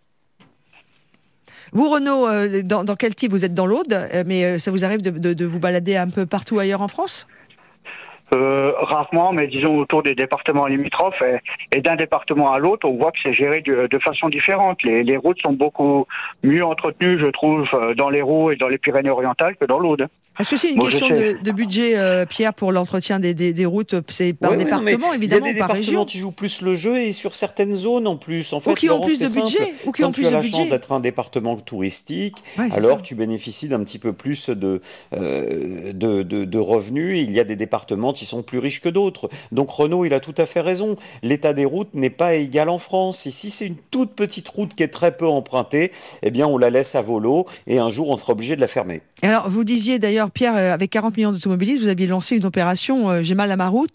Vous, Renaud, euh, dans, dans quel type ? Vous êtes dans l'Aude, euh, mais euh, ça vous arrive de, de, de vous balader un peu partout ailleurs en France ? Euh, rarement, mais disons autour des départements limitrophes et, et d'un département à l'autre, on voit que c'est géré de, de façon différente. Les, les routes sont beaucoup mieux entretenues, je trouve, dans l'Hérault et dans les Pyrénées-Orientales que dans l'Aude. Est-ce que c'est une bon, question de, de budget, euh, Pierre, pour l'entretien des, des, des routes ? C'est par oui, département, oui, évidemment, il y a des par région. départements qui jouent plus le jeu et sur certaines zones en plus. En fait, ou qui Laurence, ont plus de c'est budget. Simple. Ou qui Quand ont tu plus as de la budget. chance d'être un département touristique, ouais, alors ça. tu bénéficies d'un petit peu plus de, euh, de, de, de revenus. Il y a des départements qui sont plus riches que d'autres. Donc Renaud, il a tout à fait raison. L'état des routes n'est pas égal en France. Et si c'est une toute petite route qui est très peu empruntée, eh bien on la laisse à volo et un jour on sera obligé de la fermer. Alors vous disiez d'ailleurs, Pierre, avec quarante millions d'automobilistes, vous aviez lancé une opération euh, « J'ai mal à ma route ».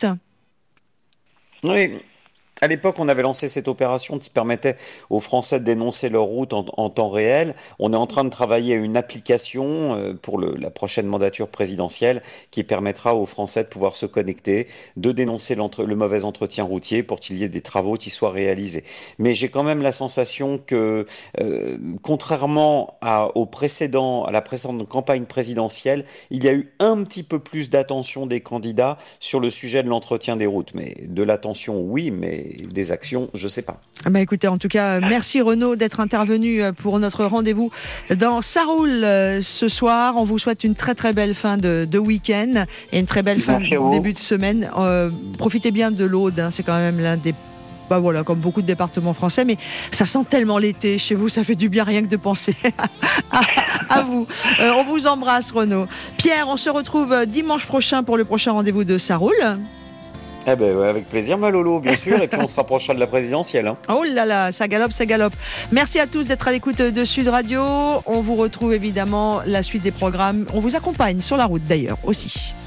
Oui. À l'époque, on avait lancé cette opération qui permettait aux Français de dénoncer leur route en, en temps réel. On est en train de travailler à une application euh, pour le, la prochaine mandature présidentielle qui permettra aux Français de pouvoir se connecter, de dénoncer le mauvais entretien routier pour qu'il y ait des travaux qui soient réalisés. Mais j'ai quand même la sensation que, euh, contrairement à, au précédent, à la précédente campagne présidentielle, il y a eu un petit peu plus d'attention des candidats sur le sujet de l'entretien des routes. Mais de l'attention, oui, mais des actions, je ne sais pas. Bah écoutez, en tout cas, merci Renaud d'être intervenu pour notre rendez-vous dans Ça roule ce soir. On vous souhaite une très très belle fin de, de week-end et une très belle fin de début de semaine. Euh, profitez bien de l'Aude, hein, c'est quand même l'un des... Bah voilà, comme beaucoup de départements français, mais ça sent tellement l'été chez vous, ça fait du bien rien que de penser à, à vous. Euh, on vous embrasse Renaud. Pierre, on se retrouve dimanche prochain pour le prochain rendez-vous de Ça roule. Eh ben ouais, avec plaisir, ma Lolo, bien sûr. Et puis on se rapprochera de la présidentielle. Hein. Oh là là, ça galope, ça galope. Merci à tous d'être à l'écoute de Sud Radio. On vous retrouve évidemment la suite des programmes. On vous accompagne sur la route d'ailleurs aussi.